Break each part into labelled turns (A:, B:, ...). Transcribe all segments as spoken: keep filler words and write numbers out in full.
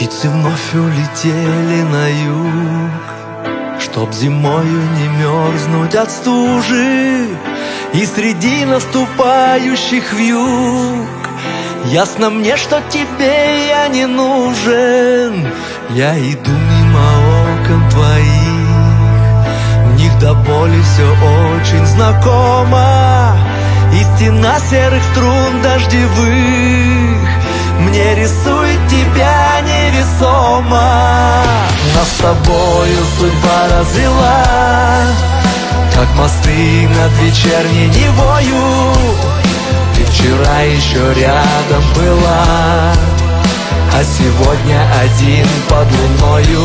A: Птицы вновь улетели на юг, чтоб зимою не мерзнуть от стужи. И среди наступающих вьюг ясно мне, что тебе я не нужен. Я иду мимо окон твоих, в них до боли все очень знакомо. И стена серых струн дождевых мне рисует тебя невесомо. Нас с тобою судьба развела, как мосты над вечерней Невою. Ты вчера еще рядом была, а сегодня один под луною.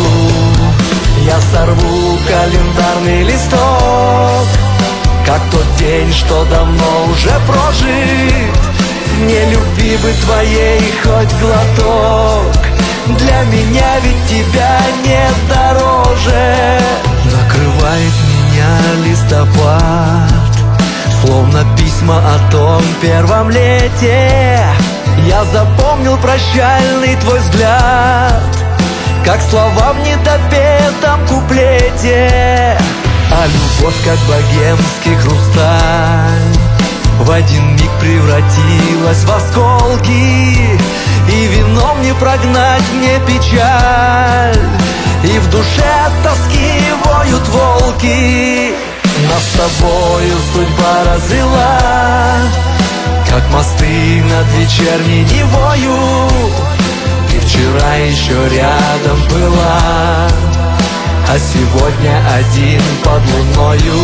A: Я сорву календарный листок, как тот день, что давно уже прожит. Мне любви бы твоей хоть глоток, для меня ведь тебя нет дороже. Накрывает меня листопад, словно письма о том первом лете. Я запомнил прощальный твой взгляд, как слова в недопетом куплете. А любовь, как богемский хрусталь, в один миг превратилась в осколки. И вином не прогнать мне печаль, и в душе от тоски воют волки. Нас с тобою судьба развела, как мосты над вечерней Невою. Ты вчера еще рядом была, а сегодня один под луною.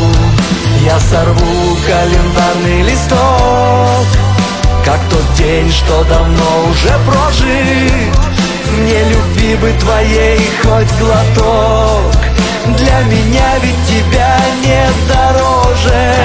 A: Я сорву календарный листок, как тот день, что давно уже прожит. Мне любви бы твоей хоть глоток, для меня ведь тебя нет дороже.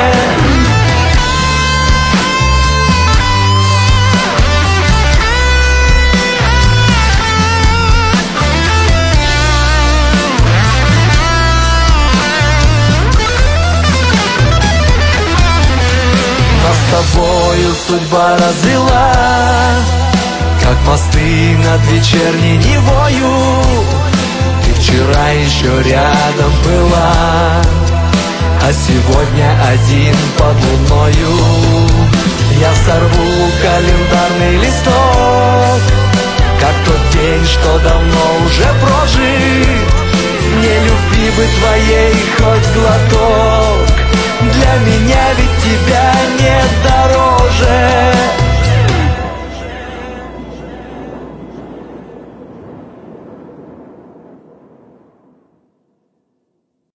A: Нас с тобою судьба развела, как мосты над вечерней Невою. Ты вчера еще рядом была, а сегодня один под луною. Я сорву календарный листок, как тот день, что давно уже прожит. Мне любви бы твоей хоть глоток, для меня ведь тебя